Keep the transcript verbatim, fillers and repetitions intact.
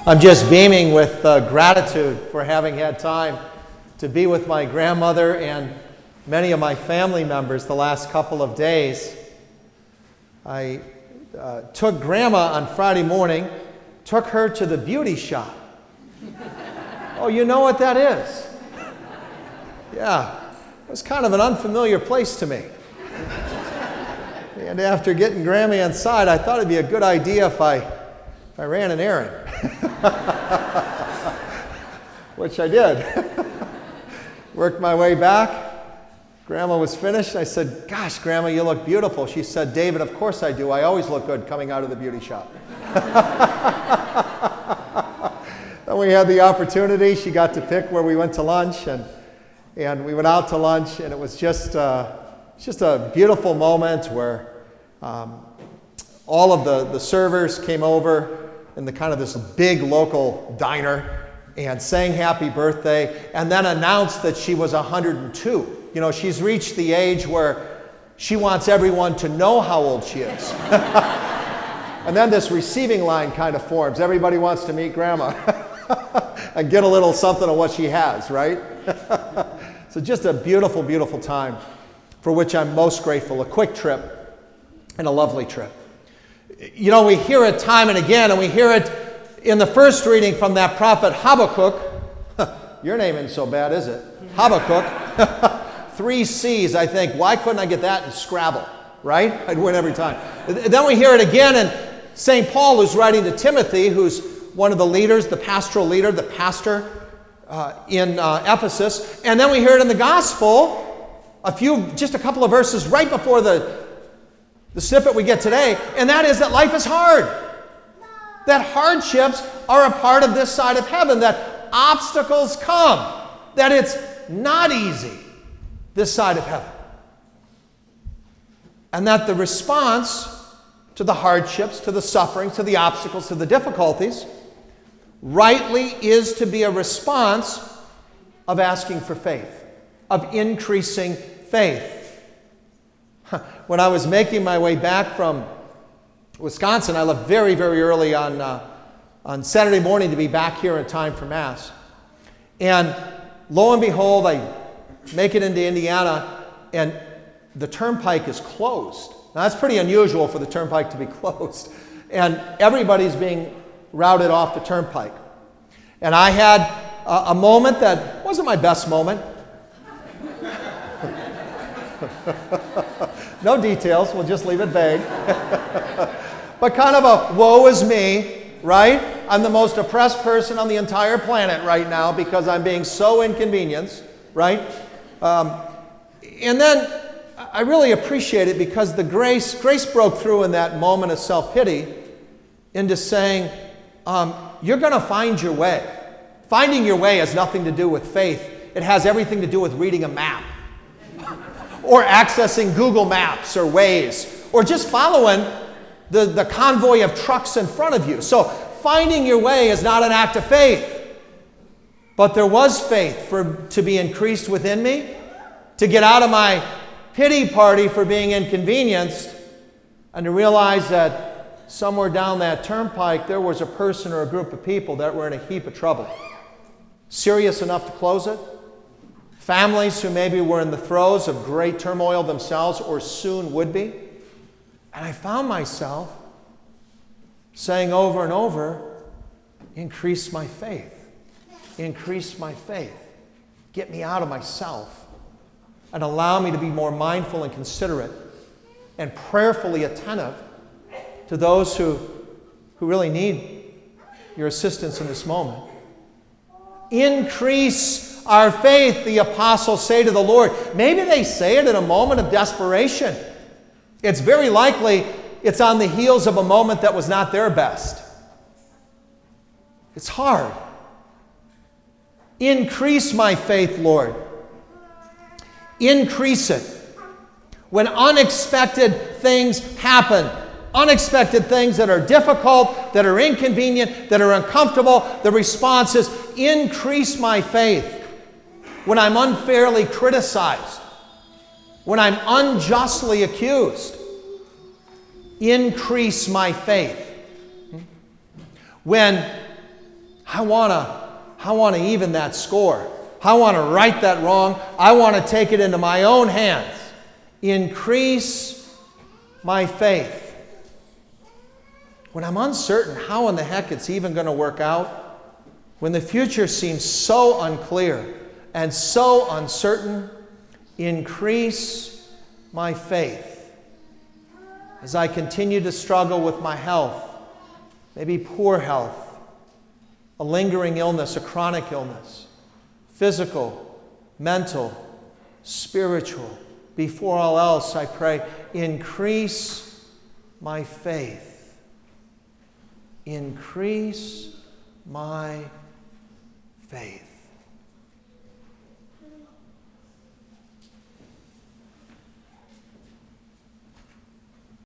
I'm just beaming with uh, gratitude for having had time to be with my grandmother and many of my family members the last couple of days. I uh, took Grandma on Friday morning, took her to the beauty shop. Oh, you know what that is? Yeah, it was kind of an unfamiliar place to me. And after getting Grammy inside, I thought it'd be a good idea if I, if I ran an errand. Which I did. Worked my way back. Grandma was finished. I said, "Gosh, Grandma, you look beautiful." She said, "David, of course I do. I always look good coming out of the beauty shop." Then we had the opportunity. She got to pick where we went to lunch, and and we went out to lunch, and it was just uh, just a beautiful moment where um, all of the, the servers came over in the kind of this big local diner and sang happy birthday and then announced that she was one hundred two. You know, she's reached the age where she wants everyone to know how old she is. And then this receiving line kind of forms. Everybody wants to meet Grandma and get a little something of what she has, right? So just a beautiful, beautiful time for which I'm most grateful. A quick trip and a lovely trip. You know, we hear it time and again, and we hear it in the first reading from that prophet Habakkuk. Your name isn't so bad, is it? Habakkuk. Three C's, I think. Why couldn't I get that in Scrabble, right? I'd win every time. Then we hear it again in Saint Paul, who's writing to Timothy, who's one of the leaders, the pastoral leader, the pastor uh, in uh, Ephesus. And then we hear it in the gospel, a few, just a couple of verses right before the The snippet we get today, and that is that life is hard. That hardships are a part of this side of heaven, that obstacles come, that it's not easy this side of heaven. And that the response to the hardships, to the sufferings, to the obstacles, to the difficulties, rightly is to be a response of asking for faith, of increasing faith. When I was making my way back from Wisconsin, I left very, very early on, uh, on Saturday morning to be back here in time for Mass. And lo and behold, I make it into Indiana, and the turnpike is closed. Now, that's pretty unusual for the turnpike to be closed. And everybody's being routed off the turnpike. And I had a, a moment that wasn't my best moment. No details, we'll just leave it vague. But kind of a woe is me, right? I'm the most oppressed person on the entire planet right now because I'm being so inconvenienced, right? Um, and then I really appreciate it because the grace, grace broke through in that moment of self-pity into saying, um, you're going to find your way. Finding your way has nothing to do with faith. It has everything to do with reading a map. Or accessing Google Maps or Waze, or just following the, the convoy of trucks in front of you. So finding your way is not an act of faith. But there was faith for to be increased within me, to get out of my pity party for being inconvenienced, and to realize that somewhere down that turnpike there was a person or a group of people that were in a heap of trouble. Serious enough to close it. Families who maybe were in the throes of great turmoil themselves or soon would be. And I found myself saying over and over, increase my faith. Increase my faith. Get me out of myself. And allow me to be more mindful and considerate and prayerfully attentive to those who, who really need your assistance in this moment. Increase our faith, the apostles say to the Lord. Maybe they say it in a moment of desperation. It's very likely it's on the heels of a moment that was not their best. It's hard. Increase my faith, Lord. Increase it. When unexpected things happen, unexpected things that are difficult, that are inconvenient, that are uncomfortable, the response is, increase my faith. When I'm unfairly criticized, when I'm unjustly accused, increase my faith. When I want to I want to even that score. I want to right that wrong. I want to take it into my own hands. Increase my faith. When I'm uncertain how in the heck it's even going to work out, when the future seems so unclear and so uncertain, increase my faith. As I continue to struggle with my health, maybe poor health, a lingering illness, a chronic illness, physical, mental, spiritual. Before all else, I pray, increase my faith. Increase my faith.